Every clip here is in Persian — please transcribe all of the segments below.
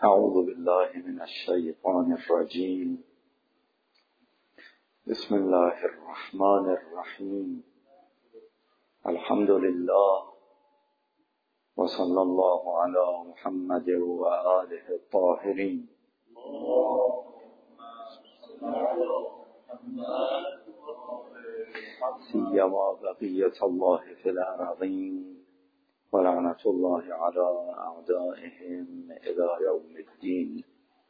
اعوذ بالله من الشیطان الرجیم. بسم الله الرحمن الرحیم. الحمد لله و صلی الله علی محمد و آله الطاهرین. سیما بقیة الله فی الارضین و لعنت الله علی اعدائهم الی یوم الدین.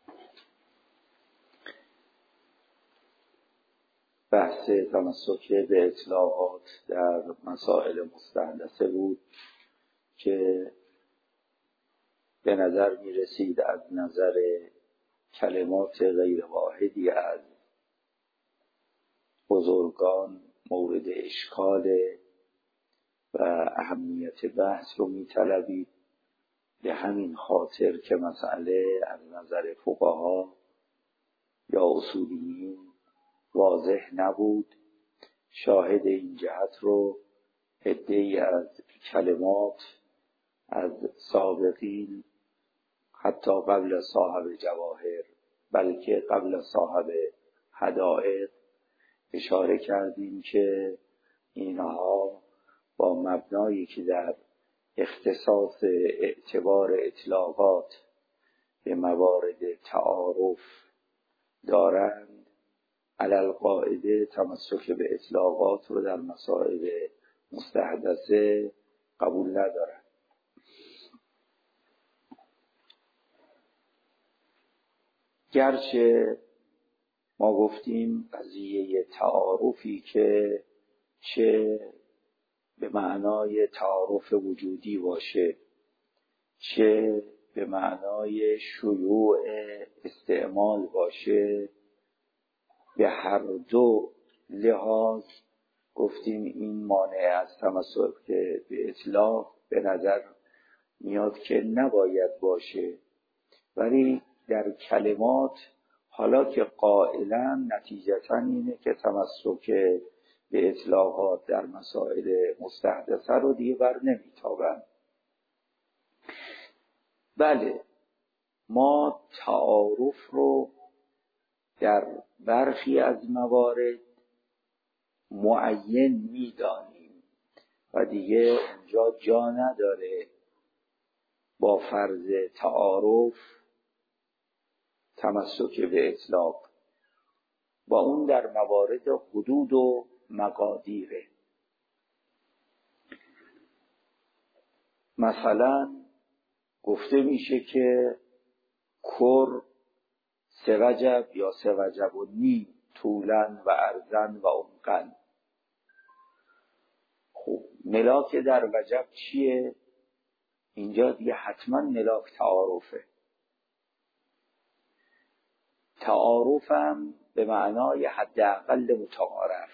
بحث تمسک به اطلاعات در مسائل مستحدثه بود که به نظر می رسید از نظر کلمات غیر واحدی از بزرگان مورد اشکال و اهمیت بحث رو می طلبید. به همین خاطر که مسئله از نظر فقها یا اصولیین واضح نبود، شاهد این جهت رو عده‌ای از کلمات از سابقین، حتی قبل صاحب جواهر بلکه قبل صاحب حدائق، اشاره کردیم که اینها با مبنایی که در اختصاص اعتبار اطلاقات به موارد تعارف دارند، علی القاعده تمسک به اطلاقات رو در مسائل مستحدثه قبول ندارند. گرچه ما گفتیم قضیه تعارفی که چه به معنای تعارف وجودی باشه، چه به معنای شیوع استعمال باشه، به هر دو لحاظ گفتیم این مانع از تمسک به اطلاق به نظر میاد که نباید باشه. ولی در کلمات حالا که قائلا نتیجتا اینه که تمسک به اطلاقات در مسائل مستحدثه رو دیگه بر نمیتابند. بله، ما تعارف رو در برخی از موارد معین میدانیم و دیگه اونجا جا نداره با فرض تعارف تمسک به اطلاق. با اون در موارد حدود و مقادیره. مثلا گفته میشه که کر 3 وجب یا 3 وجب و نیم طولن و عرضن و عمقن. خب ملاک در وجب چیه؟ اینجا دیگه حتما ملاک تعارفه. تعارفم به معنای حداقل متعارف.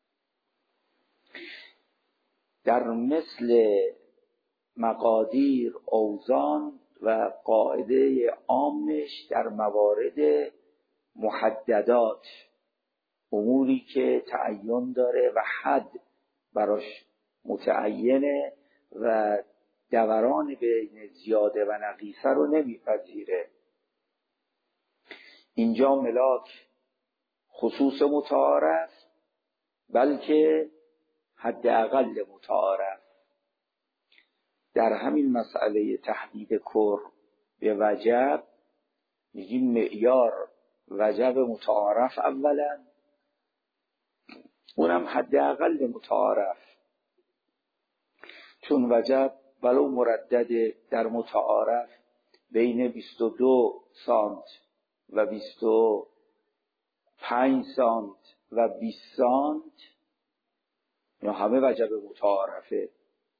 در مثل مقادیر، اوزان و قاعده عامش در موارد محددات، اموری که تعین داره و حد براش متعینه و دوران بین زیاده و نقیصه رو نمیپذیره. اینجا ملاک خصوص متعارف بلکه حداقل متعارف. در همین مسئله تحدید کر به وجب میگیم معیار وجب متعارف اولا، اونم حداقل متعارف، چون وجب ولو مردد در متعارف بین 22 سانت و 25 سانت و 20 سانت یا همه وجب متعارفه.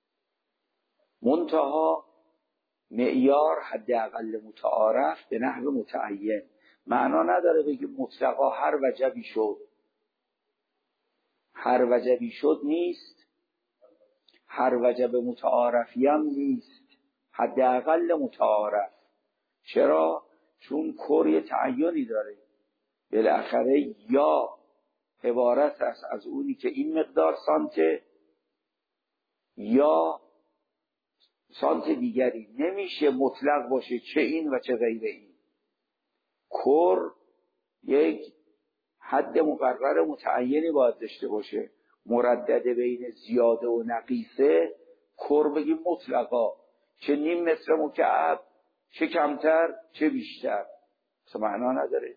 منتها معیار حداقل متعارف به نحو متعین. معنا نداره بگیم مطلقا هر وجبی شد. هر وجبی شد نیست، هر وجب متعارفی هم نیست، حداقل متعارف. چرا؟ چون کر تعینی داره. بالاخره یا عبارت است از اونی که این مقدار سانته، یا سانت دیگری نمیشه مطلق باشه، چه این و چه غیر این. کر یک حد مقرر متعینی باید داشته باشه، مردد بین زیاده و نقیصه کر بگیم مطلقا، چه نیم متر مکعب، چه کمتر چه بیشتر، اصلا معنا نداره.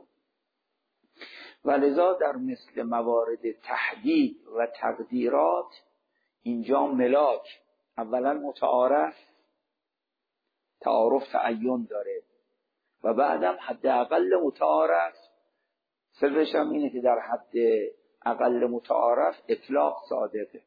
و لذا در مثل موارد تحدید و تقدیرات اینجا ملاک اولا متعارف، تعارف تعین داره، و بعدم حد اقل متعارف. سرش هم اینه که در حد اقل متعارف اطلاق صادقه،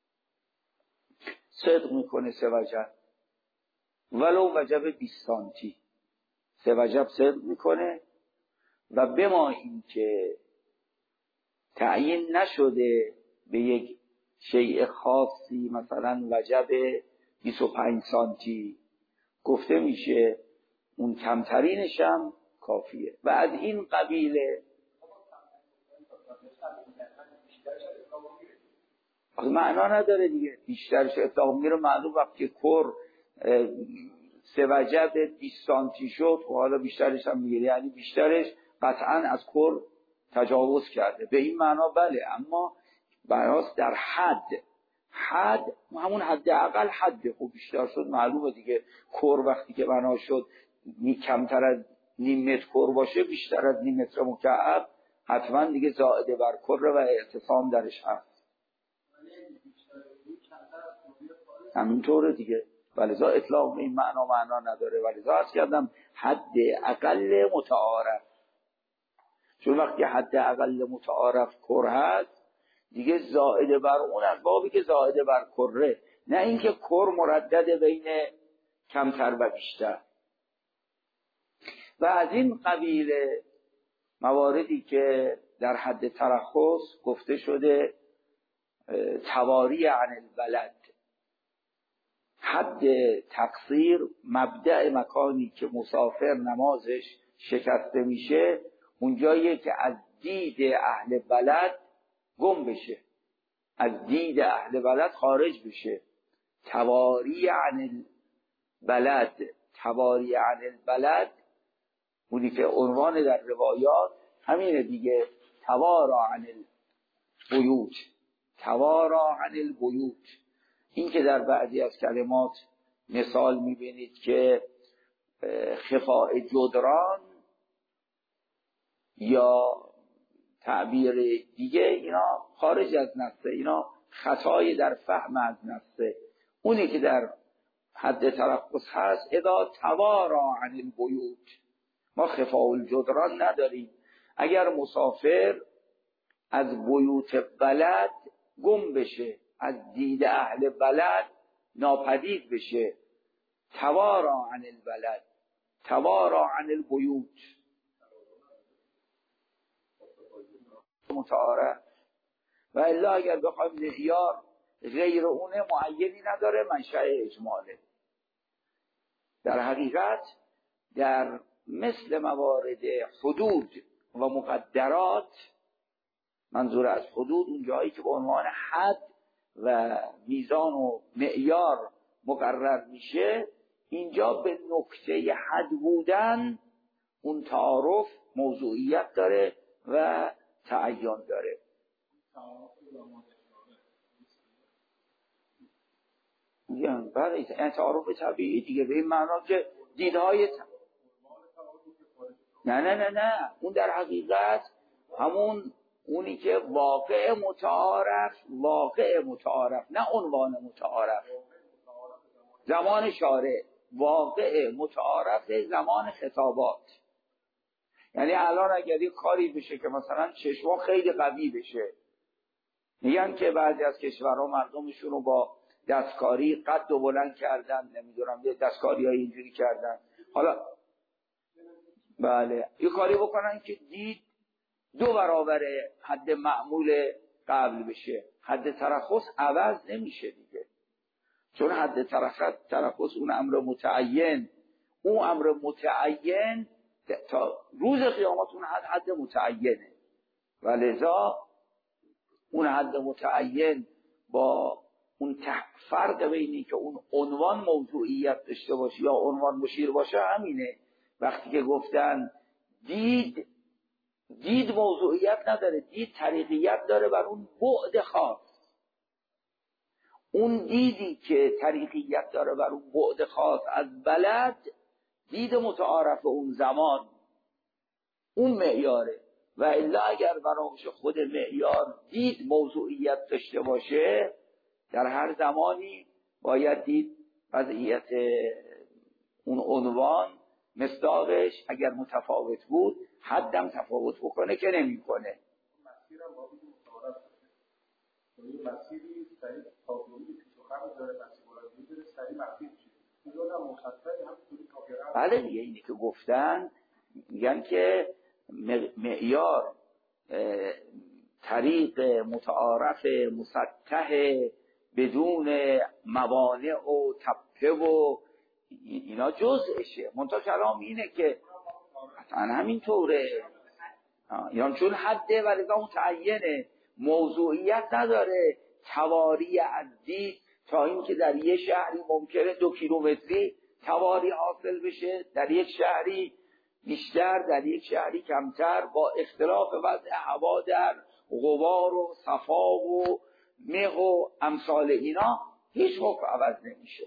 صدق میکنه 3 وجب ولو وجب 20 سانتی 3 وجب صدق میکنه. و بما این که تعیین نشده به یک شیء خاصی مثلا وجب 25 سانتی، گفته میشه اون کمترینش هم کافیه. و از این قبیله معنا نداره دیگه، بیشترش اطلاق میره معلوم وقتی کر 3 وجب 20 سانتی شد، و حالا بیشترش هم میگیره، یعنی بیشترش قطعا از کر تجاوز کرده، به این معنا بله. اما بناست در حد همون حد اقل حد، خب بیشتر شد معلومه دیگه. کر وقتی که بنا شد کمتر از نیم متر کر باشه، بیشتر از نیم متر مکعب، حتما دیگه زائده بر کر و اعتصام درش هست، همینطوره دیگه. ولذا اطلاق به این معنا نداره. ولذا عرض کردم حد اقل متعارف، چون وقتی حد اقل متعارف کر هست دیگه زائده بر اون از بابی که زائده بر کره، نه اینکه کر مردد بین کمتر و بیشتر. و از این قبیل مواردی که در حد ترخص گفته شده تواری عن البلد، حد تقصیر مبدأ مکانی که مسافر نمازش شکسته میشه، اونجاییه که از دید اهل بلد گم بشه، از دید اهل بلد خارج بشه. تواری عن البلد، تواری عن البلد اونی که عنوان در روایات همینه دیگه، توارا عن البیوت، توارا عن البیوت. این که در بعضی از کلمات مثال میبینید که خفاء جدران یا تعبیر دیگه، اینا خارج از نصه، اینا خطای در فهم از نصه. اونی که در حد ترخص هست اذا توارا عن البیوت، ما خفاء الجدران نداریم. اگر مسافر از بیوت بلد گم بشه، از دید اهل بلد ناپدید بشه، توارا عن البلد، توارا عن البیوت متعارف. و الا اگر بخوایم معیار غیر اونه معینی نداره، منشأ اجماله. در حقیقت در مثل موارد حدود و مقدرات، منظور از حدود اون جایی که به عنوان حد و میزان و معیار مقرر میشه، اینجا به نکته حد بودن اون تعارف موضوعیت داره و تعین داره. میگم برای این تعارف طبیعی دیگه، به این معنا که دیدهای نه اون در حقیقت همون اونی که واقع متعارف، نه عنوان متعارف. زمان شارع واقع متعارف زمان خطابات. یعنی الان اگر یک کاری بشه که مثلا چشما خیلی قوی بشه، میگن که بعضی از کشورها مردمشون رو با دستکاری قد و بلند کردن، نمیدونم دستکاری های اینجوری کردن، حالا بله یه کاری بکنن که دید 2 برابر حد معمول قبل بشه، حد ترخص عوض نمیشه دیگه، چون حد ترخص اون امر متعین تا روز قیامت اون حد متعینه. و لذا اون حد متعین با فرق بینی که اون عنوان موضوعیت داشته باشه یا عنوان مشیر باشه همینه. وقتی که گفتن دید موضوعیت نداره، دید طریقیت داره بر اون بعد خاص. اون دیدی که طریقیت داره بر اون بعد خاص از بلد، دید متعارف اون زمان، اون معیاره. و الا اگر بنابراین خود معیار دید موضوعیت داشته باشه، در هر زمانی باید دید وضعیت اون عنوان مصداقش اگر متفاوت بود حدم تفاوت بکنه که نمیکنه. مسیرم با این متعارف شده. این مسیری سریع تابلوی پیش و خم داره، مسیر مرادی داره، سریع مسیر میشه. این رو هم مخصصی همینطوری کافیرم. بله دیگه، اینی که گفتن میگن که معیار طریق متعارف مسطح بدون موانع و تپه و اینا جزءشه. منتها کلام اینه که قطعا همینطوره، یعنی چون حده و لذا متعینه، موضوعیت نداره. تواری از دید تا این که در یک شهری ممکنه 2 کیلومتری تواری حاصل بشه، در یک شهری بیشتر، در یک شهری کمتر، با اختلاف وضع هوا در غبار و صفا و مه و امثال اینا هیچ حکم عوض نمیشه.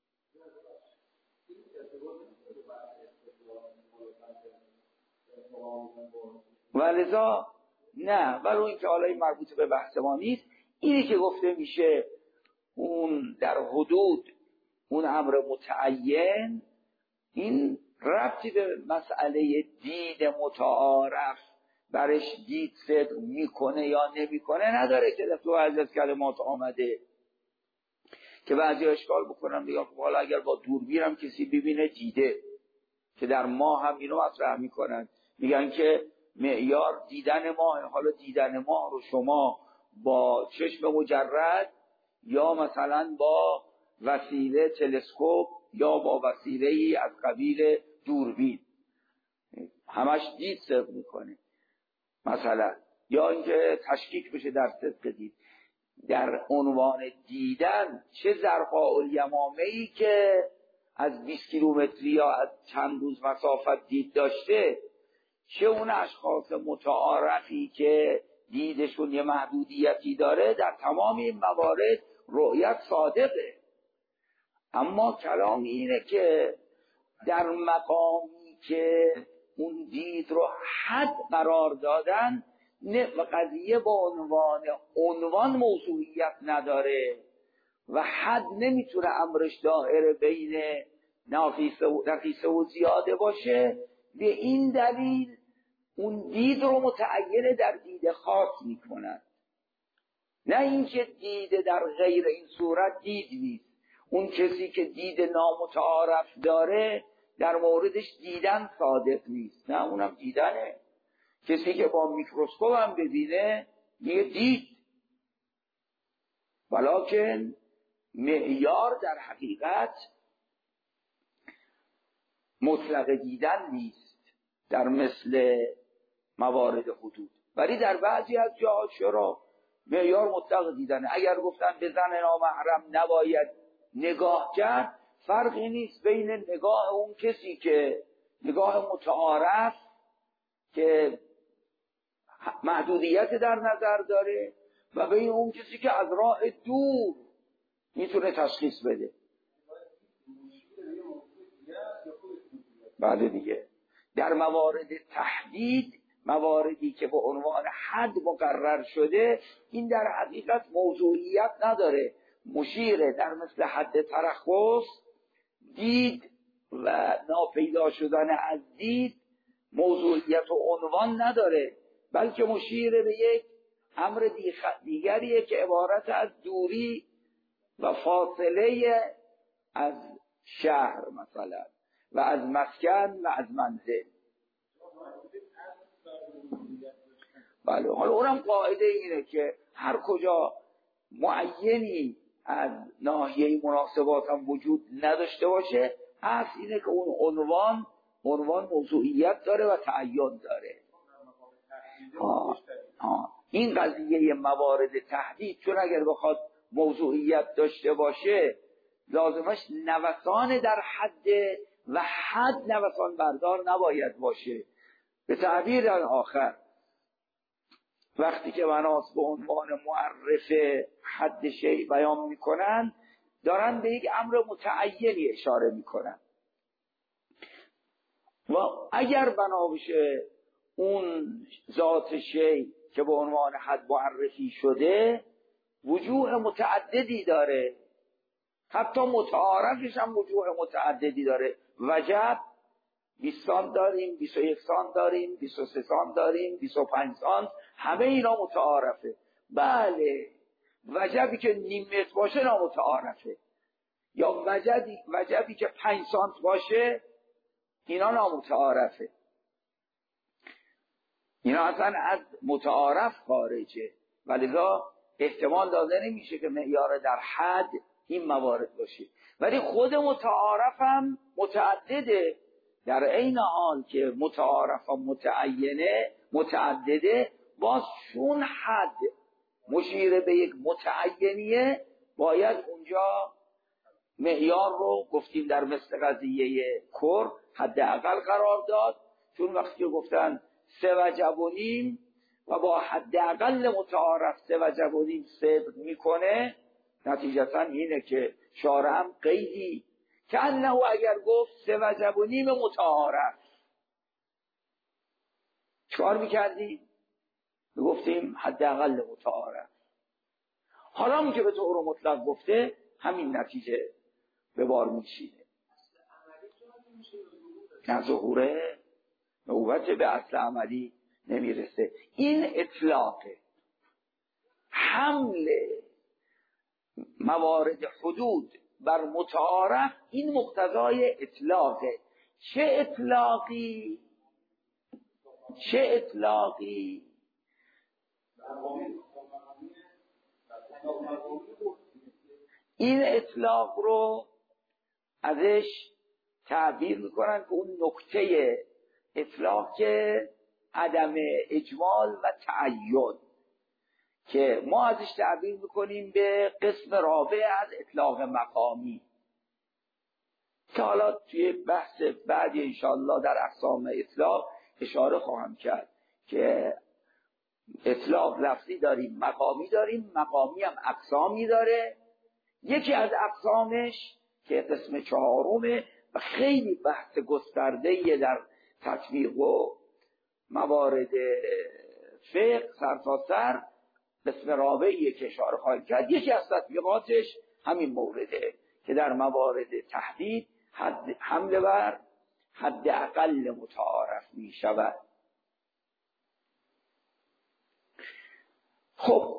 ولذا نه، ولی این که حالا مربوط به بحث ما نیست. اینی که گفته میشه اون در حدود اون امر متعین، این ربطی به مسئله دید متعارف برش دید صدق میکنه یا نمیکنه نداره که در تو از کلمات آمده که بعضی اشکال بکنم دیگه. حالا اگر با دوربینم کسی ببینه دیده، که در ماه هم اینو مطرح میکنن، میگن که معیار دیدن ماه. حالا دیدن ماه رو شما با چشم مجرد یا مثلا با وسیله تلسکوپ یا با وسیله از قبیل دوربین، همش دید صدق میکنه مثلا، یا اینکه تشکیک بشه در صدق دید. در عنوان دیدن چه زرقاء الیمامه‌ای که از 20 کیلومتری یا از چند روز مسافت دید داشته، چه اون اشخاص متعارفی که دیدشون یه محدودیتی داره، در تمام این موارد رؤیت صادقه. اما کلام اینه که در مقامی که اون دید رو حد قرار دادن و قضیه با عنوان موضوعیت نداره و حد نمیتونه امرش دائره بین نقیصه و زیاده باشه، به این دلیل اون دید رو متعین در دید خاص میکنن. نه اینکه دید در غیر این صورت دید نیست. اون کسی که دید نامتعارف داره در موردش دیدن صادق نیست، نه اونم دیدنه. کسی که با میکروسکوپ هم ببینه یه دید، ولکن معیار در حقیقت مطلق دیدن نیست در مثل موارد حدود. ولی در بعضی از جاها چرا معیار مطلق دیدنه. اگر گفتن به زن نامحرم نباید نگاه کرد، فرقی نیست بین نگاه اون کسی که نگاه متعارف که محدودیت در نظر داره و بین اون کسی که از راه دور میتونه تشخیص بده. بعد دیگه در موارد تحدید، مواردی که به عنوان حد مقرر شده، این در حقیقت موضوعیت نداره. مشیره در مثل حد ترخص، دید و ناپیدا شدن از دید موضوعیت و عنوان نداره، بلکه مشیره به یک امر دیگریه که عبارت از دوری و فاصله از شهر مثلا و از مسکن و از منزل. بله، حالا اونم قاعده اینه که هر کجا معینی از ناحیه مناسبات هم وجود نداشته باشه، اصل اینه که اون عنوان موضوعیت داره و تعین داره. این قضیه موارد تحدید، چون اگر بخواد موضوعیت داشته باشه لازمش نوسان در حد و حد نوسان بردار نباید باشه. به تعبیر آخر وقتی که مناس به عنوان معرف حد شیء بیان میکنن دارن به یک امر متعینی اشاره میکنن و اگر بنا بشه اون ذات شیء که به عنوان حد معرفی شده وجوه متعددی داره، حتی متعارفش هم وجوه متعددی داره. وجب 20 سانت داریم، 21 سانت داریم، 23 سانت داریم، 25 سانت، همه اینا متعارفه. بله وجبی که نیم متر باشه نامتعارفه، یا وجبی که 5 سانت باشه اینا نامتعارفه، اینا اصلا از متعارف خارجه. ولذا احتمال داده نمیشه که معیار در حد این موارد باشه. ولی خود متعارف هم متعدده، در عین حال که متعارف و متعدده، باز چون حد مشیر به یک متعینیه باید اونجا معیار رو گفتیم در مثل قضیه کر حداقل قرار داد، چون وقتی که گفتن 3.5 و با حداقل متعارف 3.5 صدق میکنه، نتیجتا اینه که شارع هم قیدی که انه اگر گفت 3.5 متعارف چکار میکردیم؟ گفتیم حداقل متعارف. حالا که به طور مطلق گفته همین نتیجه به بار میشینه. نه ظهوره نوبت به اصل عملی نمیرسه. این اطلاقه. حمل موارد حدود بر متعارف این مقتضای اطلاقه. چه اطلاقی این اطلاق رو ازش تعبیر میکنن که اون نکته اطلاق که عدم اجمال و تعین، که ما ازش تعبیر میکنیم به قسم رابع از اطلاق مقامی، که حالا توی بحث بعدی انشاءالله در اقسام اطلاق اشاره خواهم کرد که اطلاق لفظی داریم، مقامی داریم. مقامی هم اقسامی داره. یکی از اقسامش که قسم 4 و خیلی بحث گسترده‌ای در تطبیق و موارد فقه سرتاسر، قسم رابعی که اشاره خواهیم کرد. یکی از تطبیقاتش همین مورده که در موارد تحدید حمله بر حد اقل متعارف می شود. خب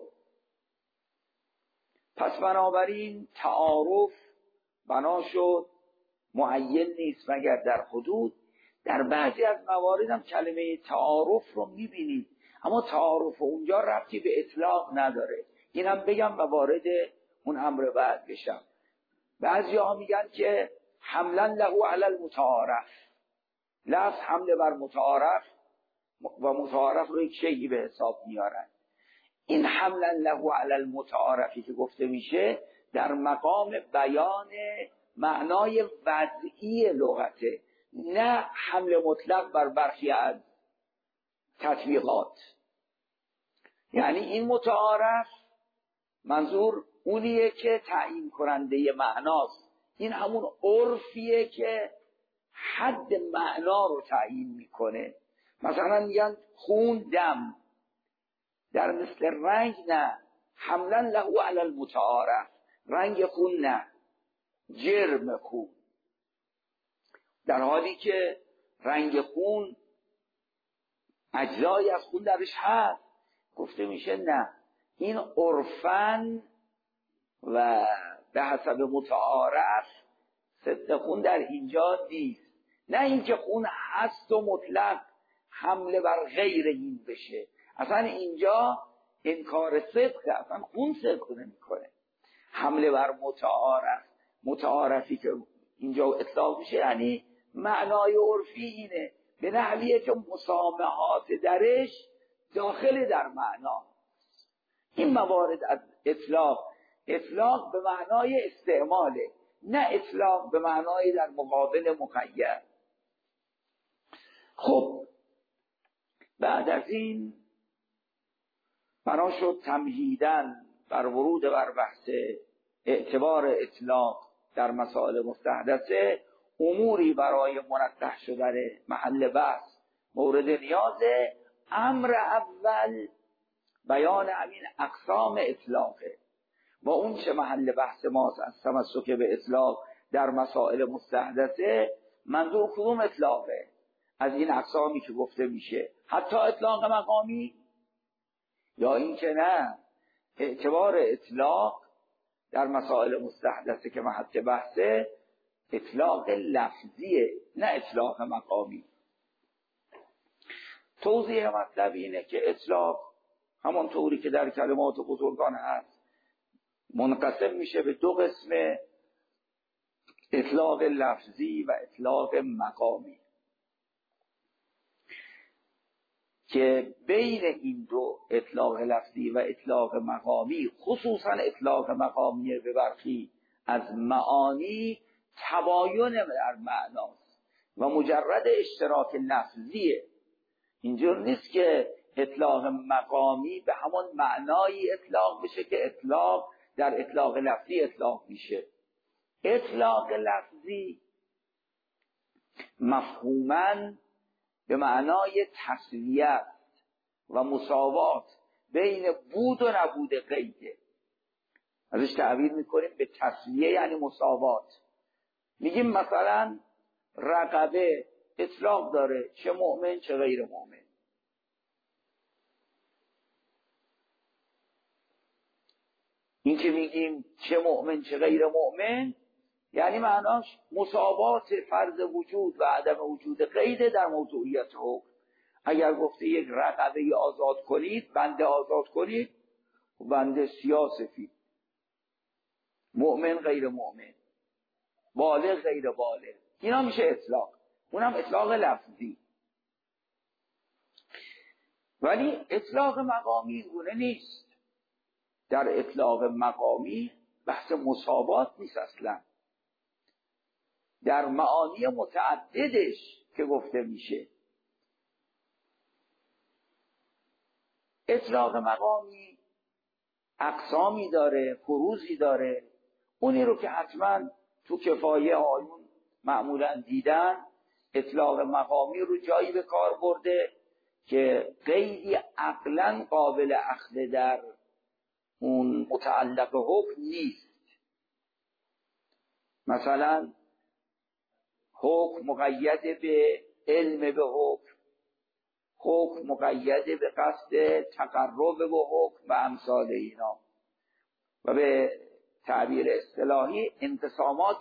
پس بنابراین تعارف بنا شد معین نیست مگر در حدود. در بعضی از موارد هم کلمه تعارف رو میبینید، اما تعارف اونجا ربطی به اطلاق نداره. این هم بگم و وارد اون امر بعد بشم. بعضی ها میگن که حملا له علی المتعارف، لفظ حمله بر متعارف و متعارف رو یک شیئی به حساب میارن. این حملا له علی المتعارفی که گفته میشه در مقام بیان معنای وضعی لغته، نه حمل مطلق بر برخی از تطبیقات. یعنی این متعارف منظور اونیه که تعیین کننده معناست. این همون عرفیه که حد معنا رو تعیین میکنه. مثلا میگن خون دم، در مثل رنگ نه، حملا له علی المتعارف، رنگ خون نه، جرم خون، در حالی که رنگ خون اجزایی از خون درش هست. گفته میشه نه، این عرفن و به حسب متعارف صدق خون در اینجا نیست. نه اینکه خون هست و مطلق حمله بر غیر این بشه. اصلا اینجا انکار صدقه، اصلا خون صدق نمیکنه. حمله بر متعارفی که اینجا اطلاق میشه یعنی معنای عرفی اینه، به نحویه که مسامحات درش داخل در معنا. این موارد از اطلاق اطلاق به معنای استعماله، نه اطلاق به معنای در مقابل مقید. خب بعد از این بنا شد تمهیداً بر ورود بر بحث اعتبار اطلاق در مسائل مستحدثه اموری برای منقح شدن محل بحث مورد نیازه. امر اول بیان همین اقسام اطلاقه و اون چه محل بحث ماست از تمسک به اطلاق در مسائل مستحدثه. منظور کدوم اطلاقه از این اقسامی که گفته میشه؟ حتی اطلاق مقامی یا این که نه اعتبار اطلاق در مسائل مستحدثه که محل بحثه اطلاق لفظیه نه اطلاق مقامی. توضیح مطلب اینه که اطلاق همون طوری که در کلمات بزرگان هست منقسم میشه به دو قسم، اطلاق لفظی و اطلاق مقامی، که بین این دو اطلاق لفظی و اطلاق مقامی، خصوصا اطلاق مقامی به برخی از معانی تباین در معناست و مجرد اشتراک لفظیه. اینجور نیست که اطلاق مقامی به همون معنایی اطلاق بشه که اطلاق در اطلاق لفظی اطلاق میشه. اطلاق لفظی مفهوماً به معنای تسویه است و مساوات بین بود و نبود قیده. ازش تعبیر میکنیم به تسویه یعنی مساوات. میگیم مثلا رقبه اطلاق داره، چه مؤمن چه غیر مؤمن. این که میگیم چه مؤمن چه غیر مؤمن یعنی معناش مساوات فرض وجود و عدم وجود قید در موضوعیت حکم. اگر گفته یک رقبه آزاد کنید، بنده آزاد کنید، بنده سیاه سفید، مؤمن غیر مؤمن، بالغ غیر بالغ، اینا میشه اطلاق. اونم اطلاق لفظی. ولی اطلاق مقامی گونه نیست. در اطلاق مقامی بحث مساوات نیست اصلا. در معانی متعددش که گفته میشه. اطلاق مقامی اقسامی داره، فروزی داره. اونی رو که حتما تو کفایه آیون معمولا دیدن، اطلاق مقامی رو جایی به کار برده که قیدی عقلا قابل اخذ در اون متعلق حکم نیست. مثلا حکم مقید به علم به حکم مقید به قصد تقرب به حکم و امثال اینا، و به تعبیر اصطلاحی انقسامات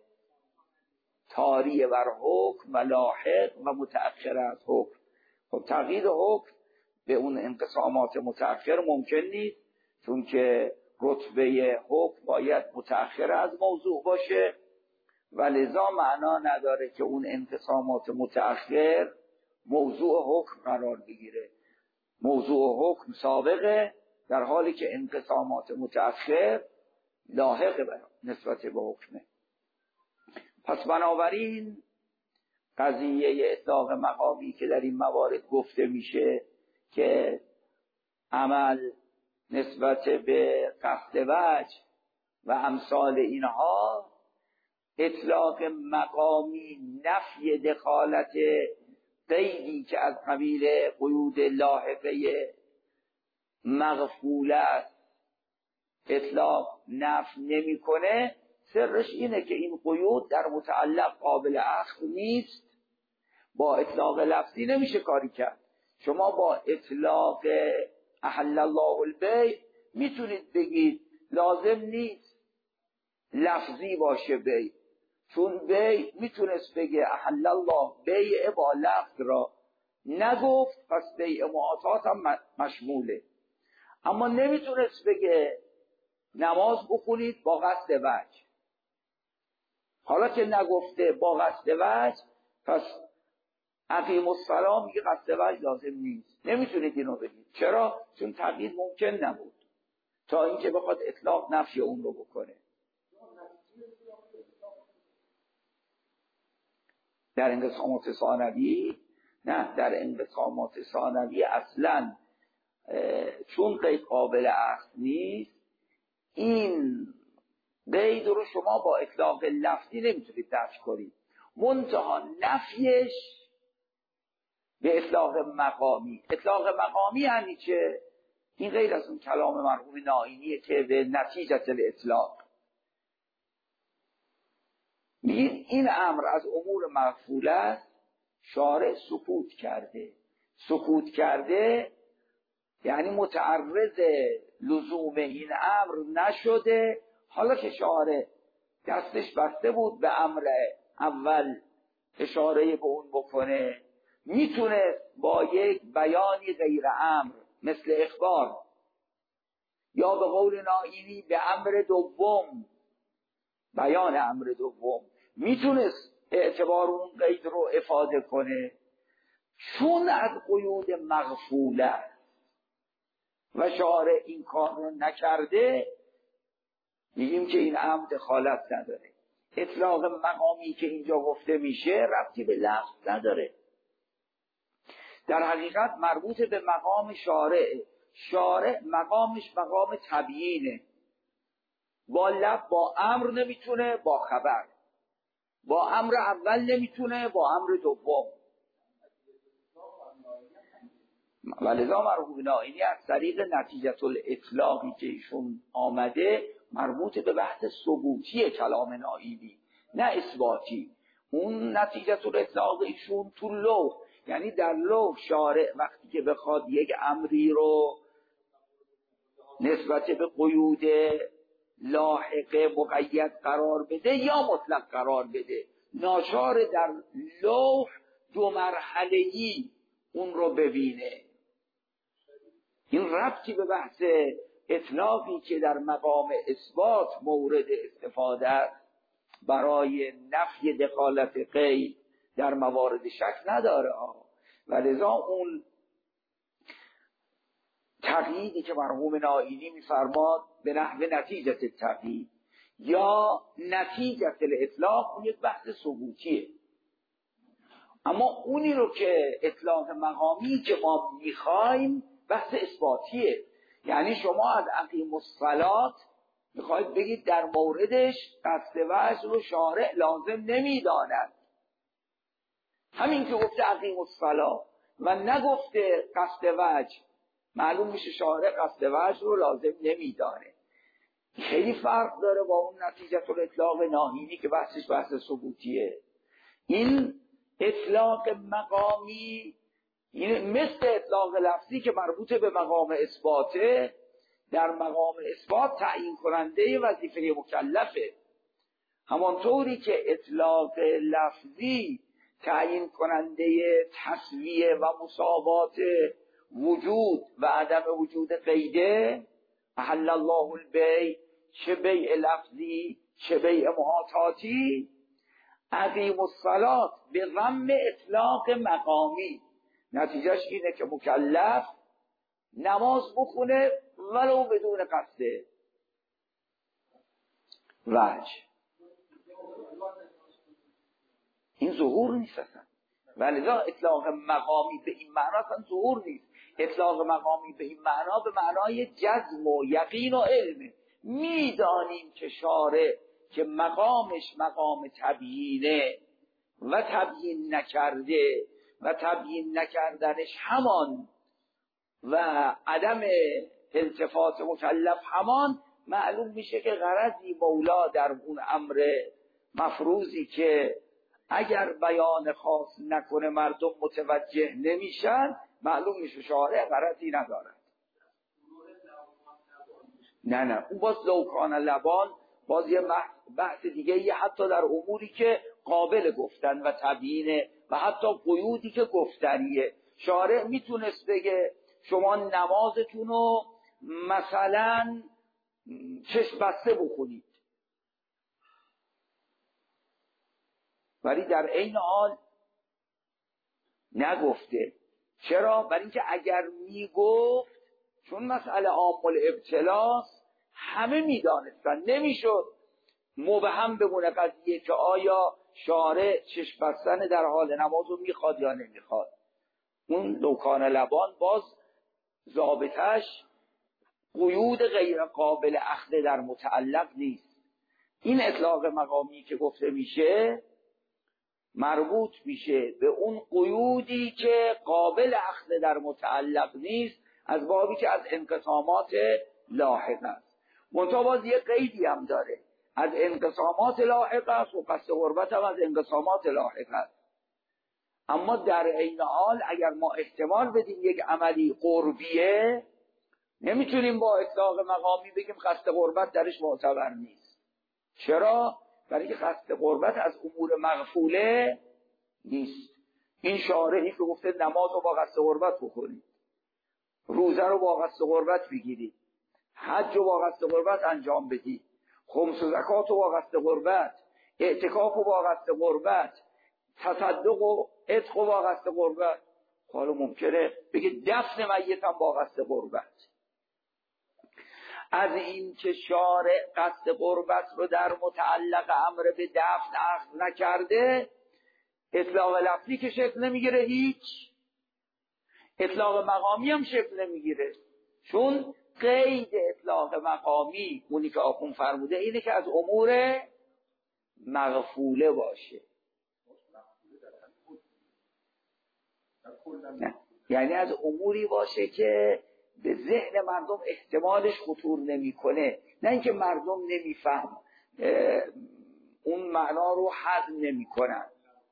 طاریه بر حکم و لاحق و متأخر از حکم. خب تقیید حکم به اون انقسامات متأخر ممکن نیست، چون که رتبه حکم باید متأخر از موضوع باشه و لذا معنا نداره که اون انقسامات متأخر موضوع حکم قرار بگیره. موضوع حکم سابقه، در حالی که انقسامات متأخر لاحق نسبت به حکمه. پس بنابراین قضیه اطلاق مقامی که در این موارد گفته میشه که عمل نسبت به قصد وجه و امثال اینها، اطلاق مقامی نفی دخالت قیدی که از قبیل قیود لاحقه مغفوله است اطلاق نفی نمیکنه. سرش اینه که این قیود در متعلق قابل اخذ نیست. با اطلاق لفظی نمیشه کاری کرد. شما با اطلاق احل الله البیع میتونید بگید لازم نیست لفظی باشه بیع، چون بیع میتونست بگه احل الله بیع با لفظ را نگفت، پس بیع معاطات هم مشموله. اما نمیتونست بگه نماز بخونید با قصد وجه. حالا که نگفته با قصد وجه، پس اقیم الصلاة میگه قصد وجه لازم نیست. نمیتونید اینو بگید. چرا؟ چون تقیید ممکن نبود. تا اینکه بخواد اطلاق نفی اون رو بکنه. در انقسامات ثانوی نه، در انقسامات ثانوی اصلا چون قید قابل اخذ نیست، این قید رو شما با اطلاق لفظی نمیتونید نفی کنید، منتها نفیش به اطلاق مقامی. اطلاق مقامی یعنی چه؟ این غیر از اون کلام مرحوم نائینیه که به نتیجه الاطلاق میگید این امر از امور مغفوله است، شارع سکوت کرده یعنی متعرض لزوم این امر نشده. حالا که شارع دستش بسته بود به امر اول اشاره به اون بکنه، میتونه با یک بیانی غیر امر مثل اخبار یا به قول نائینی به امر دوم، بیان امر دوم، میتونست اعتبار اون قید رو افاده کنه. چون از قیود مغفوله و شارع این کار رو نکرده، میگیم که این امر دخالت نداره. اطلاق مقامی که اینجا گفته میشه ربطی به لفظ نداره، در حقیقت مربوط به مقام شارع. شارع مقامش مقام تبیینه، با امر نمیتونه، با خبر، با امر اول نمیتونه، با امر دوم. ولذا مرحوم نائینی از طریق نتیجه الاطلاقی که ایشون آمده مربوط به بحث ثبوتی کلام نائینی نه اثباتی. اون نتیجه الاطلاق ایشون تو لوح، یعنی در لوح شارع وقتی که بخواد یک امری رو نسبت به قیود لاحقه مقید قرار بده یا مطلق قرار بده، ناچار در لوح دو مرحله‌ای اون رو ببینه. این ربطی به بحث اطلاقی که در مقام اثبات مورد استفاده است برای نفی دخالت قید در موارد شک نداره. ولذا اون تقییدی که مرحوم نائینی میفرماد به نحو نتیجه التقیید یا نتیجه الاطلاق، اون یک بحث ثبوتیه. اما اونی رو که اطلاق مقامی که ما میخوایم بحث اثباتیه. یعنی شما از اقیم الصلاة میخواید بگید در موردش قصد وجه رو شارع لازم نمیداند. همین که گفته اقیم الصلاة و نگفته قصد وجه، معلوم میشه شارع قصد وجه رو لازم نمیدانه. خیلی فرق داره با اون نتیجه الاطلاق ناهینی که بحثش بحث ثبوتیه. این اطلاق مقامی این مثل اطلاق لفظی که مربوط به مقام اثباته، در مقام اثبات تعیین کننده وظیفه مکلفه. همانطوری که اطلاق لفظی تعیین کننده تسویه و مساوات وجود و عدم وجود قیده، احل الله البیع، چه بیع لفظی چه بیع معاطاتی، اقیم الصلاة به ضم اطلاق مقامی نتیجهش اینه که مکلف نماز بخونه ولو بدون قصد وجه. این ظهور نیست اصلا. ولذا اطلاق مقامی به این معنا اصلا ظهور نیست. اطلاق مقامی به این معنا به معنای جزم و یقین و علمه. میدانیم که شارع که مقامش مقام تبیینه و تبیین نکرده و تبیین نکردنش همان و عدم التفات مکلف همان، معلوم میشه که غرضی مولا در اون امر مفروضی که اگر بیان خاص نکنه مردم متوجه نمیشن، معلوم میشه شارع غرضی ندارد. نه اون باز لوکان لبان باز یه بحث دیگه یه، حتی در اموری که قابل گفتن و تبیینه و حتی قیودی که گفتنیه. شارع میتونست بگه شما نمازتون رو مثلا چشم بسته بخونید، ولی در عین حال نگفته. چرا؟ برای اینکه اگر میگفت، چون مسئله عام الابتلاست، همه میدانستن، نمیشد مبهم بمونه قضیه که آیا شارع چشم بستن در حال نماز رو میخواد یا نمیخواد. اون لوکان لبان باز ضابطش قیود غیر قابل اخذ در متعلق نیست. این اطلاق مقامی که گفته میشه مربوط میشه به اون قیودی که قابل اخذ در متعلق نیست، از بابی که از انقسامات لاحق است. منتها باز یه قیدی هم داره، از انقسامات لاحق است و قصد قربت هم از انقسامات لاحق است. اما در عین حال اگر ما احتمال بدیم یک عملی قربیه، نمیتونیم با اطلاق مقامی بگیم قصد قربت درش معتبر نیست. چرا؟ برای که قصد قربت از امور مغفوله نیست. این شارعی که گفته نماز رو با قصد قربت بخونید، روزه رو با قصد قربت بگیرید، حج رو با قصد قربت انجام بدید، خمس و زکات رو با قصد قربت، اعتکاف رو با قصد قربت، تصدق و عتق رو با قصد قربت. حالا ممکنه بگه دفن میت هم با قصد قربت. از این که شارع قصد قربت رو در متعلق امر به دفن اخذ نکرده، اطلاق لفظی که شکل نمیگیره، هیچ اطلاق مقامی هم شکل نمیگیره. چون قید اطلاق مقامی اونی که آخون فرموده اینه که از امور مغفوله باشه. نه. یعنی از اموری باشه که به ذهن مردم احتمالش خطور نمیکنه، نه اینکه مردم نمیفهم اون معنا رو هضم نمیکنن.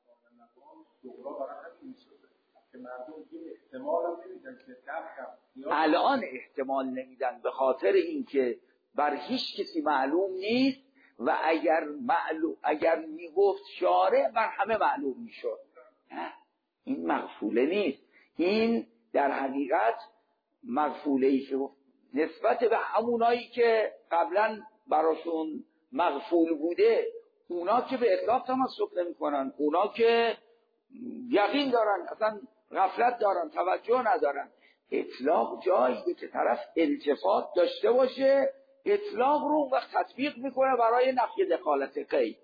الان احتمال نمیدن به خاطر اینکه بر هیچ کسی معلوم نیست و اگر میگفت شارع بر همه معلوم میشد. نه، این مغفوله نیست. این در حقیقت مغفوله‌ای که نسبت به همونایی که قبلا براشون مغفول بوده، اونا که به اطلاق تمسک نمی‌کنن، اونا که یقین دارن، اصلا غفلت دارن، توجه ندارن. اطلاق جاییه که طرف التفات داشته باشه، اطلاق رو اون وقت تطبیق میکنه برای نفی دخالت قید.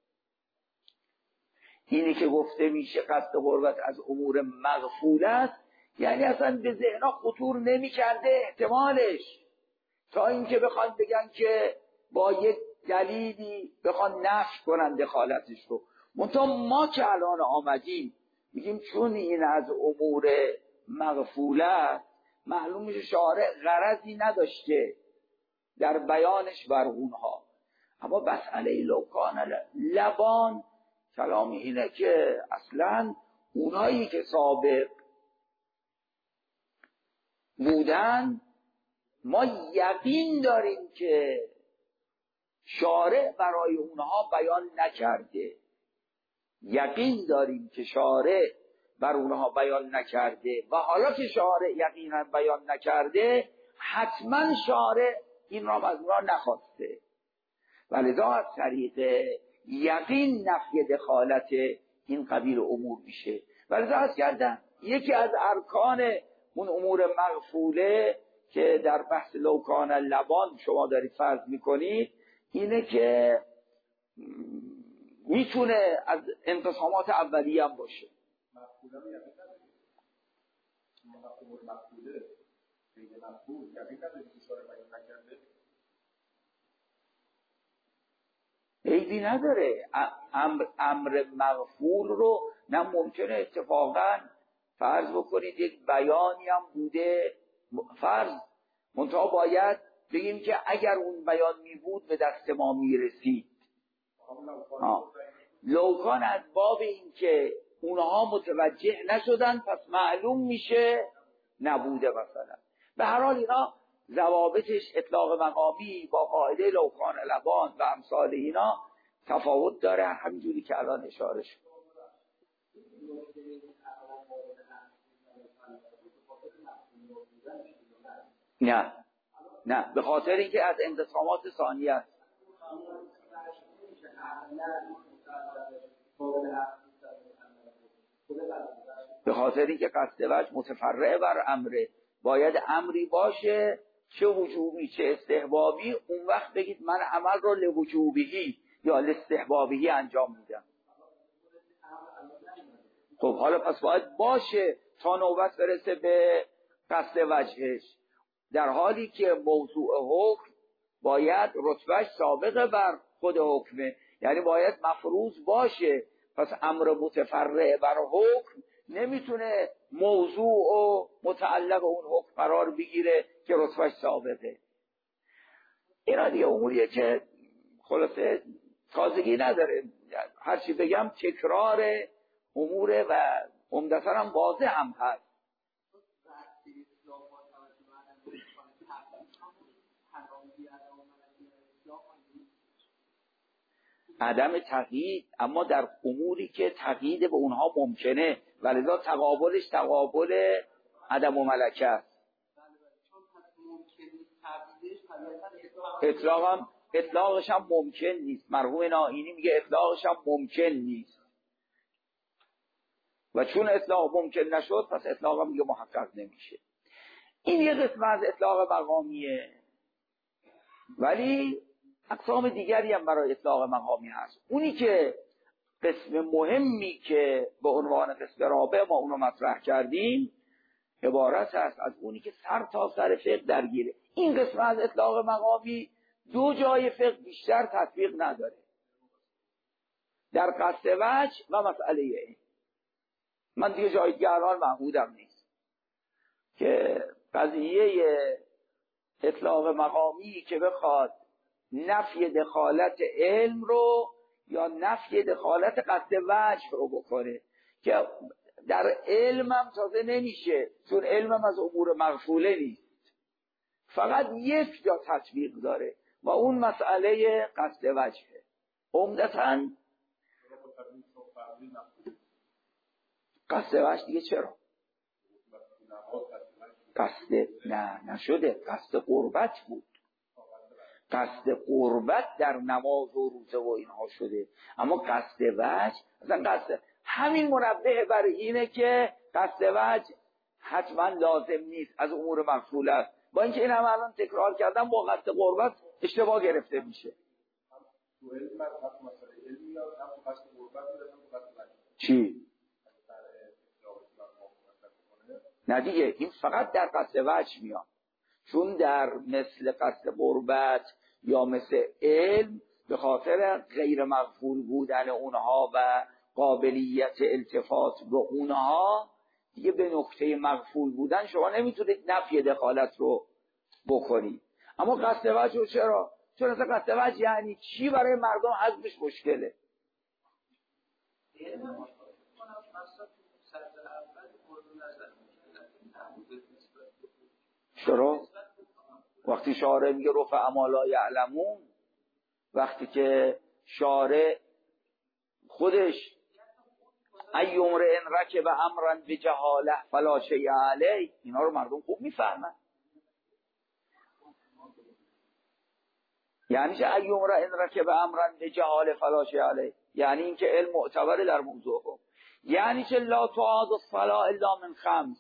اینی که گفته میشه قصد قربت از امور مغفوله است، یعنی اصلا به ذهنها خطور نمی‌کرده احتمالش، تا اینکه بخوان بگن که با یک دلیلی بخوان نفی کنن دخالتش رو. منتها ما که الان آمدیم میگیم چون این از امور مغفوله، معلوم میشه شارع غرضی نداشته در بیانش بر اونها. اما مسئله لوکان لبان کلام اینه که اصلا اونایی که سابق بودن ما یقین داریم که شارع برای اونها بیان نکرده، یقین داریم که شارع بر اونها بیان نکرده و حالا که شارع یقینا بیان نکرده، حتما شارع این را از اونها نخواسته و لذا از طریق یقین نفی دخالت این قبیل امور میشه. و لذا از کردن یکی از ارکان اون امور مغفوله که در بحث لوکان لبان شما دارید فرض میکنید اینه که میتونه از انقسامات اولیه هم باشه. مغفوله رو یقین نداریم. امور مغفوله غیر مغفول یقین نداریم که شارع بیان نکرده. عیبی نداره. امر مغفول رو نه ممکنه اتفاقا فرض بکنید یک بیانی هم بوده، فرض منتها باید بگیم که اگر اون بیان می بود به دست ما می رسید. لوکان از باب این که اونها متوجه نشدن پس معلوم میشه نبوده مثلا. به هر حال اینا ضوابطش اطلاق مقامی با قاعده لوکان لبان و امثال اینا تفاوت داره، همینجوری که الان اشاره شد. نه به خاطر اینکه از انقسامات ثانیه است. به خاطر اینکه قصد وجه متفرع بر امره، باید امری باشه چه وجوبی چه استحبابی، اون وقت بگید من عمل رو لوجوبیهی یا لاستحبابیهی انجام میدم. خب حالا پس باید باشه تا نوبت برسه به قصد وجهش، در حالی که موضوع حکم باید رتبهش سابقه بر خود حکمه، یعنی باید مفروض باشه. پس امر متفرع بر حکم نمیتونه موضوع و متعلق اون حکم قرار بگیره که رتبهش سابقه. اینا دیگه اموریه که خلاصه تازگی نداره، هرچی بگم تکرار اموره و عمدتاً هم واضح هم هست. عدم تقیید، اما در اموری که تقیید به اونها ممکنه، ولذا تقابلش تقابل عدم و ملکه است. اطلاقش هم ممکن نیست. مرحوم نائینی میگه اطلاقش هم ممکن نیست و چون اطلاق ممکن نشد پس اطلاق هم دیگه محقق نمیشه. این یه قسم از اطلاق مقامیه، ولی اقسام دیگری هم برای اطلاق مقامی هست. اونی که قسم مهمی که به عنوان قسم رابع ما اونو مطرح کردیم عبارت هست از اونی که سر تا سر فقه درگیره. این قسم از اطلاق مقامی دو جای فقه بیشتر تطبیق نداره، در قصد وجه و مسئله این. من دیگه جای دیگه الان محمودم نیست که قضیه اطلاق مقامی که بخواد نفی دخالت علم رو یا نفی دخالت قصد وجه رو بکنه، که در علم هم تازه نمیشه، چون علم هم از امور مغفوله نیست، فقط یک جا تطبیق داره و اون مسئله قصد وجهه. عمدتاً قصد وجه دیگه چرا؟ قصد نشده، قصد قربت بود. قصد قربت در نماز و روزه و اینها شده، اما قصد وجه مثلا قصد همین منبه بر اینه که قصد وجه حتما لازم نیست، از امور مغفوله است. با اینکه این هم الان تکرار کردم با قصد قربت اشتباه گرفته میشه. چی؟ نه دیگه، این فقط در قصد وجه میاد، چون در مثل قصد قربت یا مثل علم به خاطر غیر مغفول بودن اونها و قابلیت التفات به اونها دیگه به نقطه مغفول بودن شما نمیتونید نفی دخالت رو بکنید. اما قصد وجه رو چرا؟ چون اصلا قصد وجه یعنی چی برای مردم حذفش مشکله. چرا؟ وقتی شارع میگه رفع ما لا یعلمون، وقتی که شارع خودش ای امرئ رکب امرا بجهاله فلا شیء علیه، اینا رو مردم خوب میفهمن. یعنی چه ای امرئ رکب امرا بجهاله فلا شیء علیه؟ یعنی اینکه علم معتبره در موضوع هم. یعنی چه لا تعاد الصلاة الا من خمس؟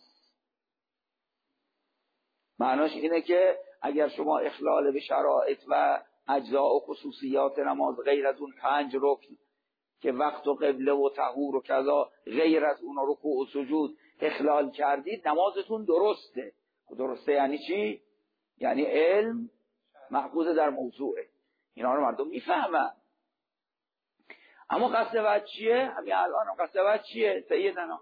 معناش اینه که اگر شما اخلال به شرایط و اجزاء و خصوصیات نماز غیر از اون 5 رکن که وقت و قبله و طهور و کذا غیر از اون رکوع و سجود اخلال کردید نمازتون درسته. درسته یعنی چی؟ یعنی علم محفوظ در موضوعه. اینا رو مردم میفهمن. اما قصد وجه چیه؟ همین الان قصد وجه چیه سیدنا؟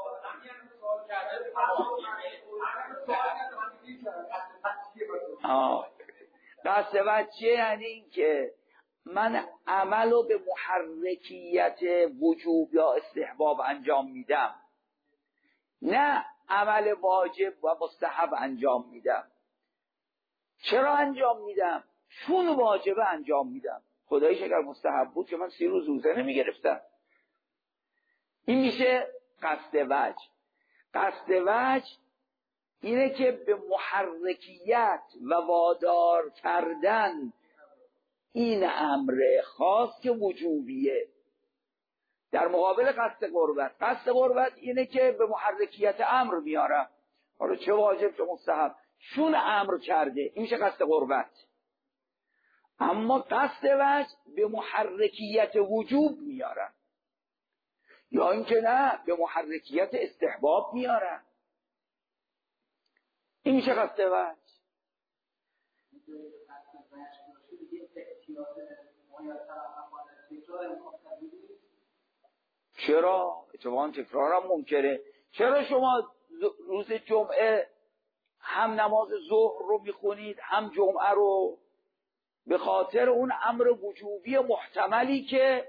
قصد وجه چیه؟ یعنی این که من عملو به محرکیت وجوب یا استحباب انجام میدم، نه عمل واجب و مستحب انجام میدم. چرا انجام میدم؟ چون واجبه انجام میدم. خداییش اگر مستحب بود که من 30 روز روزه نمیگرفتم. این میشه قصد وجه. قصد وجه اینه که به محرکیت و وادار کردن این امر خاص که وجوبیه در مقابل قصد قربت. قصد قربت اینه که به محرکیت امر میارم، حالا چه واجب چه مستحب، چون امر کرده این میشه قصد قربت. اما قصد وجه به محرکیت وجوب میارن، یا اینکه نه به محرکیت استحباب میارن. این میشه قصد وجه. چرا؟ اتفاقا تکرار هم ممکنه. چرا شما روز جمعه هم نماز ظهر رو میخونید هم جمعه رو؟ به خاطر اون امر وجوبی محتملی که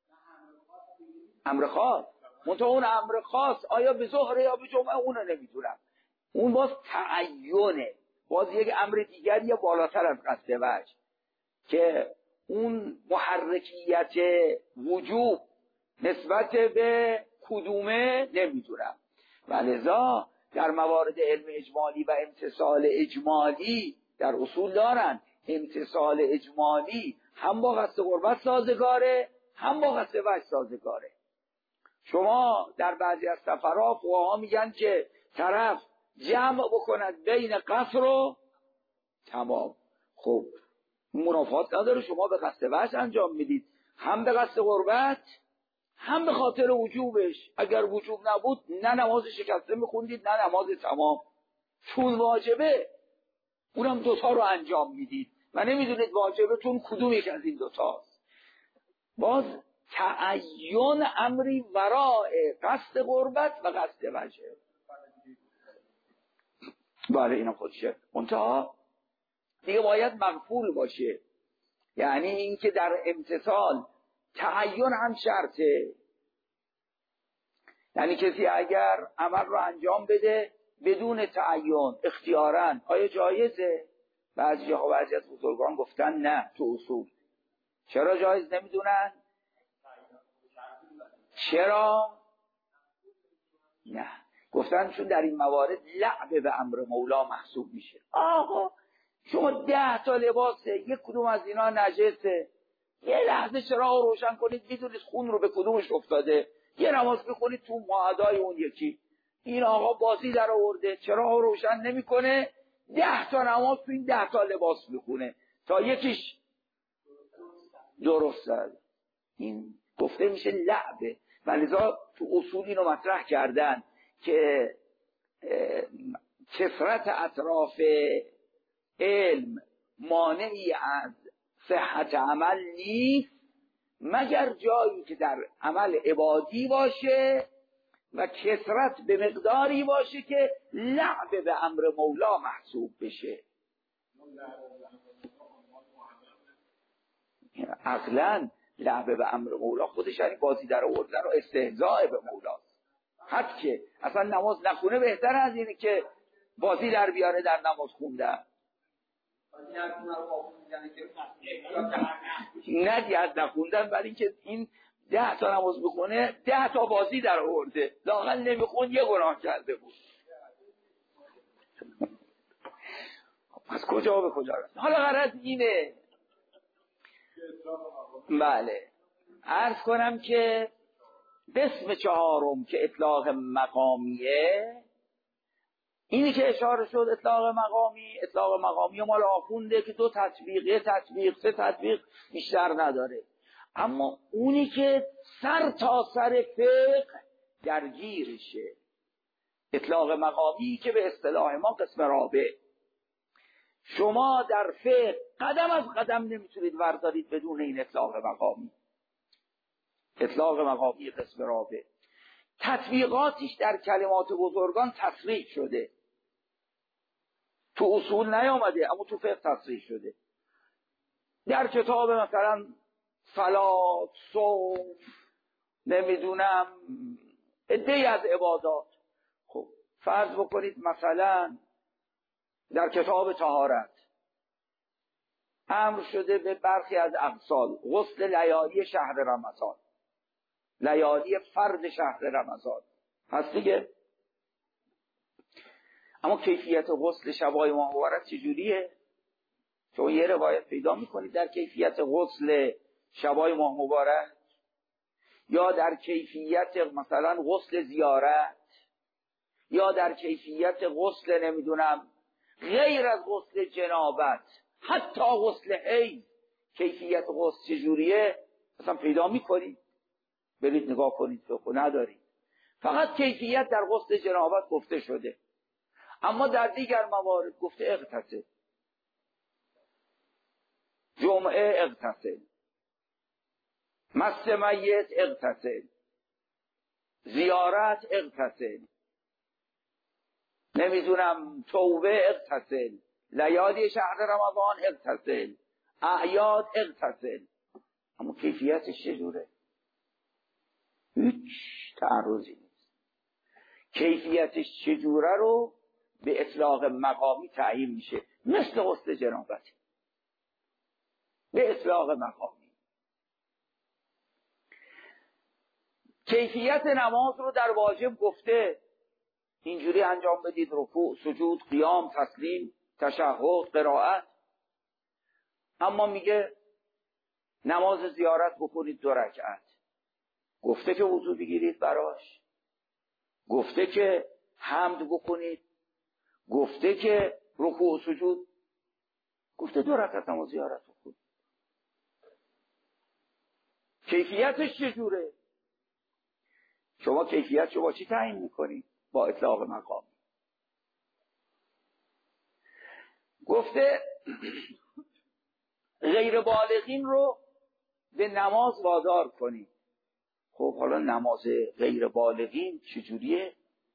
امر خاص، منتها اون امر خاص آیا به ظهر یا به جمعه اون رو نمیدونم. اون باز تعینه، باز یک امر دیگری بالاتر از قصد وجه که اون محرکیت وجوب نسبت به کدومه نمیدونم. و لذا در موارد علم اجمالی و امتصال اجمالی در اصول دارن، امتصال اجمالی هم با قصد قربت سازگاره هم با قصد وجه سازگاره. شما در بعضی از سفرها فقها میگن که طرف جمع بکند بین قصر و تمام. خب منافات نداره، شما به قصد وجه انجام میدید، هم به قصد قربت هم به خاطر وجوبش. اگر وجوب نبود نه نماز شکسته میخوندید نه نماز تمام. چون واجبه اونم دوتا رو انجام میدید و نمیدونید واجبتون کدوم یک از این دوتاست. باز تعین امری وراء قصد قربت و قصد وجه. بله اینم خودشه، منتها دیگه باید مقبول باشه. یعنی اینکه در امتثال تعین هم شرطه. یعنی کسی اگر عمل رو انجام بده بدون تعین اختیاراً آیا جایزه؟ بعضی از بزرگان گفتن نه تو اصول. چرا جایز نمیدونن؟ چرا؟ نه گفتن چون در این موارد لعب به امر مولا محسوب میشه. آقا شما 10 تا لباسه، یک کدوم از اینا نجسه، یه لحظه چراغ روشن کنید میدونید خون رو به کدومش افتاده، یه نماز بخونید تو معادای اون یکی. این آقا بازی در آورده چراغ روشن نمیکنه، 10 تا نماز تو این 10 تا لباس میخونه تا یکیش درسته. این گفته میشه لعبه. و لذا تو اصول اینو مطرح کردن که کثرت اطراف علم مانعی از صحت عمل نیست مگر جایی که در عمل عبادی باشه و کثرت به مقداری باشه که لعب به امر مولا محسوب بشه. عقلاً لعب به امر مولا خودش یعنی بازی در آوردن و استهزاء به مولاست. حتی که اصلا نماز نخونه بهتر از اینه که بازی در بیاره در نماز خوندن. ندی از نخوندن، برای اینکه این 10 تا نماز بخونه 10 تا بازی در آورده، لااقل نمیخون یه گناه کرده بود. از کجا به کجا رسید؟ حالا غرض اینه. بله عرض کنم که قسم 4 که اطلاق مقامیه، اینی که اشاره شد اطلاق مقامی مال آخونده که 2 تطبیق، 1 تطبیق، 3 تطبیق بیشتر نداره. اما اونی که سر تا سر فقه درگیرشه، اطلاق مقامی که به اصطلاح ما قسم رابع. شما در فقه قدم از قدم نمیتونید وردارید بدون این اطلاق مقامی. اطلاق مقامی قسم رابع تطبیقاتش در کلمات بزرگان تصریح شده، تو اصول نیامده اما تو فقه تصریح شده. در کتاب مثلا صلات، صوم، نمیدونم عده‌ای از عبادات. خب فرض بکنید مثلا در کتاب طهارت امر شده به برخی از امثال غسل لیالی شهر رمضان، لیالی فرد شهر رمضان هست دیگه. اما کیفیت غسل شبای ماه مبارک چجوریه؟ شما یه روایت پیدا میکنید در کیفیت غسل شبای ماه مبارک یا در کیفیت مثلا غسل زیارت یا در کیفیت غسل نمیدونم غیر از غسل جنابت، حتی غسل حیض، کیفیت غسل چجوریه اصلا پیدا میکنید، برید نگاه کنید، فقه ندارید. فقط کیفیت در غسل جنابت گفته شده، اما در دیگر موارد گفته اغتسل، جمعه اغتسل، مس میت اغتسل، زیارت اغتسل، نمیدونم توبه اغتسل، لیالی شهر رمضان اغتسل، اعیاد اغتسل. اما کیفیتش چجوره؟ هیچ تعرضی نیست. کیفیتش چجوره رو به اطلاق مقامی تعیین میشه، مثل غسل جنابت به اطلاق مقامی. کیفیت نماز رو در واجب گفته اینجوری انجام بدید: رکوع، سجود، قیام، تسلیم، تشهد، قرائت. اما میگه نماز زیارت بکنید 2 رکعت. گفته که وضو بگیرید براش، گفته که حمد بکنید، گفته که رکوع و سجود، گفته 2 رکعت نماز زیارت بکنید. کیفیتش چجوره؟ شما کیفیت شما چی تعیین میکنید؟ با اطلاق مقام. گفته غیر بالغین رو به نماز وادار کنید. خب حالا نماز غیر بالغین چجوریه؟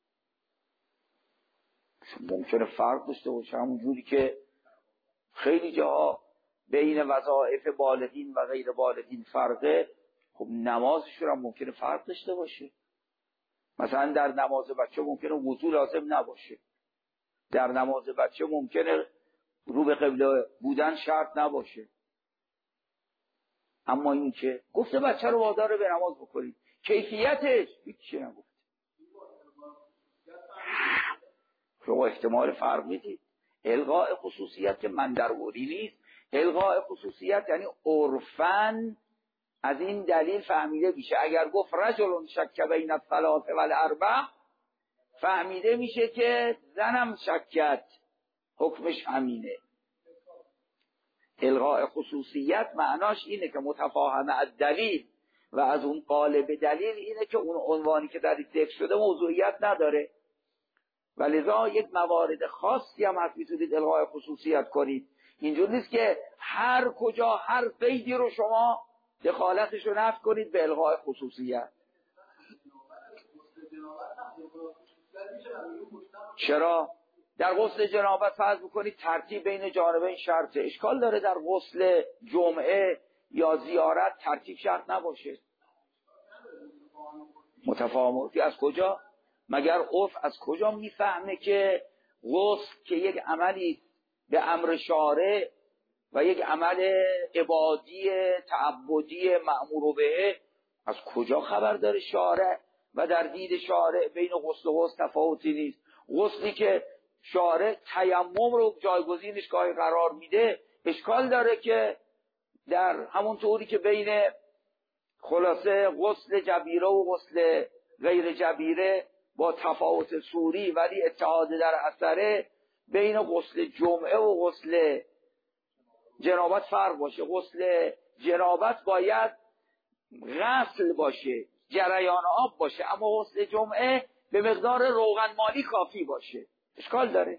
ممکنه فرق داشته باشه، همون جوری که خیلی جاها بین وظایف بالغین و غیر بالغین فرقه، خب نمازشون هم ممکنه فرق داشته باشه. مثلا در نماز بچه ممکنه وضو لازم نباشه، در نماز بچه ممکنه رو به قبله بودن شرط نباشه. اما این که گفته بچه رو وادار به نماز بکنید، کیفیتش هیچی نگفته. شما احتمال فرق میدید. الغاء خصوصیت که من درباری نیست. الغاء خصوصیت یعنی عرفاً از این دلیل فهمیده میشه. اگر گفت رجل شک بین الثلاث والاربع، فهمیده میشه که زنم شکت، حکمش همینه. الغاء خصوصیت معناش اینه که متفاهمه الدلیل و از اون قالب دلیل اینه که اون عنوانی که در ذکر شده موضوعیت نداره، ولذا یک موارد خاصی هم هست میتونید الغاء خصوصیت کنید. اینجور نیست که هر کجا هر قیدی رو شما دخالتش رو نفی کنید به الغاء خصوصیت. چرا؟ در غسل جنابت فرض بکنید ترتیب بین جانبین شرطه، اشکال داره در غسل جمعه یا زیارت ترتیب شرط نباشه؟ متفاهمتی از کجا؟ مگر عرف از کجا میفهمه که غسل که یک عملی به امر شارع و یک عمل عبادی تعبدی مأمور به، از کجا خبر داره شارع و در دید شارع بین غسل و غسل تفاوتی نیست؟ غسلی که شارع تیمم رو جایگزینش گاهی قرار میده، اشکال داره که در همون طوری که بین خلاصه غسل جبیره و غسل غیر جبیره با تفاوت صوری ولی اتحاد در اثره، بین غسل جمعه و غسل جنابت فرق باشه. غسل جنابت باید غسل باشه، جریان آب باشه، اما غسل جمعه به مقدار روغن مالی کافی باشه. اشکال داره؟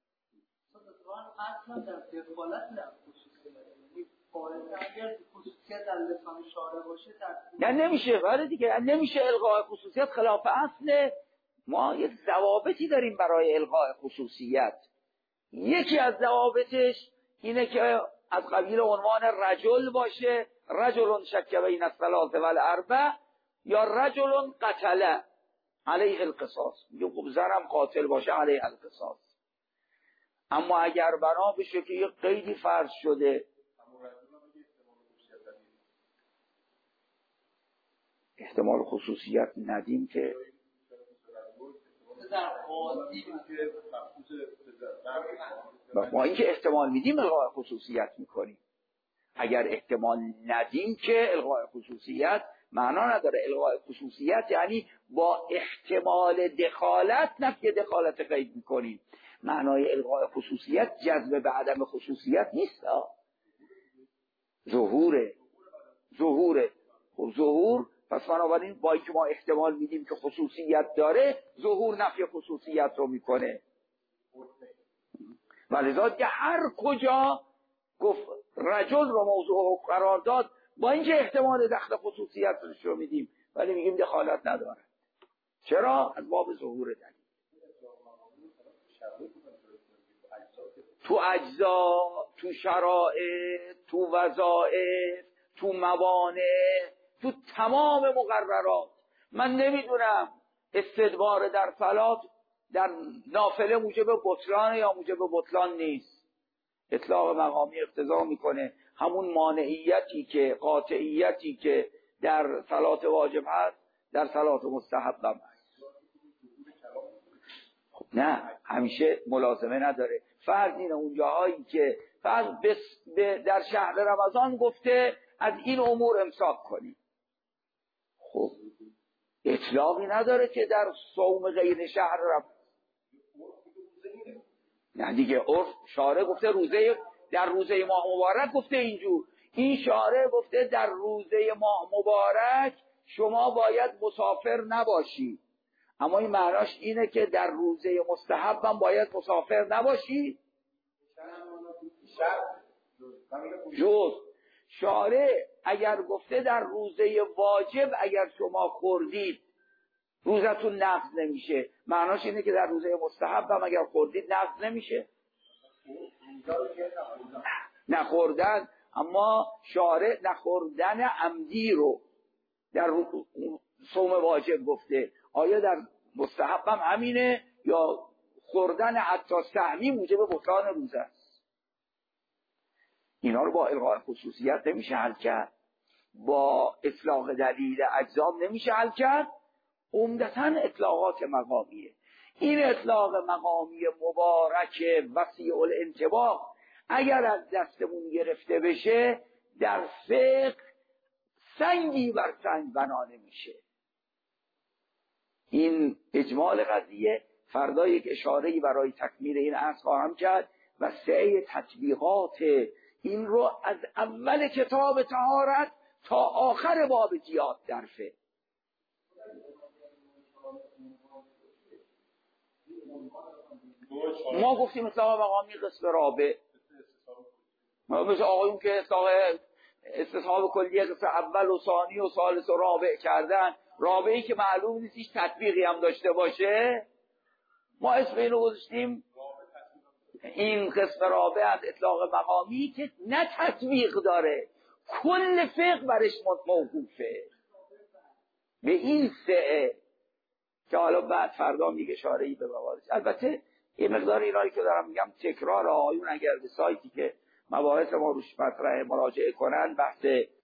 یعنی نمیشه، ولی دیگه یعنی نمیشه الغاء خصوصیت خلاف اصل. ما یک ضوابطی داریم برای الغاء خصوصیت. یکی از ضوابطش اینه که از قبیل عنوان رجل باشه، رجل شک بین الثلاث والاربع، یا رجل قتل علیه القصاص. میگه خب زنم قاتل باشه علیه القصاص. اما اگر بنا بشه که یک قیدی فرض شده، احتمال خصوصیت ندیم که ما این که احتمال میدیم الغاء خصوصیت میکنیم. اگر احتمال ندیم که الغاء خصوصیت معنا نداره. الغاء خصوصیت یعنی با احتمال دخالت نفی دخالت غیب میکنیم. معنای الغاء خصوصیت جذب به عدم خصوصیت نیست. ظهوره. خب ظهور، پس بنابراین با اینکه ما احتمال میدیم که خصوصیت داره، ظهور نفی خصوصیت رو میکنه. ولذا که هر کجا گفت رجل رو موضوع قرار داد، با اینکه احتمال دخل خصوصیت رو میدیم ولی میگیم دخالت نداره. چرا؟ از باب ظهور دلیل. تو اجزا، تو شرائط، تو وظائف، تو موانع، تو تمام مقررات. من نمیدونم استدبار در صلات در نافله موجب بطلان یا موجب بطلان نیست. اطلاق مقامی اقتضا میکنه همون مانعیتی که قاطعیتی که در صلات واجب هست در صلات مستحب هم هست. خب نه، همیشه ملازمه نداره. فرض اینه اون جاهایی که فرض در شهر رمضان گفته از این امور امساک کنی، خب اطلاقی نداره که در صوم غیر شهر نه دیگه. عرف شارع گفته روزه در روزه ماه مبارک گفته اینجور، این شارع گفته در روزه ماه مبارک شما باید مسافر نباشی، اما این معناش اینه که در روزه مستحب هم باید مسافر نباشی. جز شارع اگر گفته در روزه واجب اگر شما خوردید روزتون نقض نمیشه، معناش اینه که در روزه مستحب هم اگر خوردید نقض نمیشه. نخوردن، اما شارع نخوردن عمدی رو در صوم واجب گفته، آیا در مستحب هم همینه یا خوردن حتی سهمی موجب بطلان روزه است؟ اینا رو با الغاء خصوصیت نمیشه حل کرد، با اطلاق دلیل اجزام نمیشه حل کرد. عمدتاً اطلاقات مقامیه. این اطلاق مقامی مبارک وسیع الانطباق اگر از دستمون گرفته بشه در فقه سنگی بر سنگ بنا نمیشه. این اجمال قضیه. فردا یک اشاره‌ای برای تکمیل این اصل خواهم کرد و سعی تطبیقات این رو از اول کتاب طهارت تا آخر باب جهاد در فقه. ما گفتیم اطلاق مقامی قسم رابع، مثل آقایون که استصحاب کلیه قسم اول و ثانی و ثالث و رابع کردن، رابعی که معلوم نیست هیچ تطبیقی هم داشته باشه، ما اسم اینو گذاشتیم این قسم رابع از اطلاق مقامی که نه تطبیق داره، کل فقه برش موقوفه به این سعه که حالا بعد فردا میگه اشاره‌ای به مواردش. البته یه مقدار اینایی که دارم میگم تکرار. آیون اگر به سایتی که مباحث ما روش مطرحه مراجعه کنن، بحث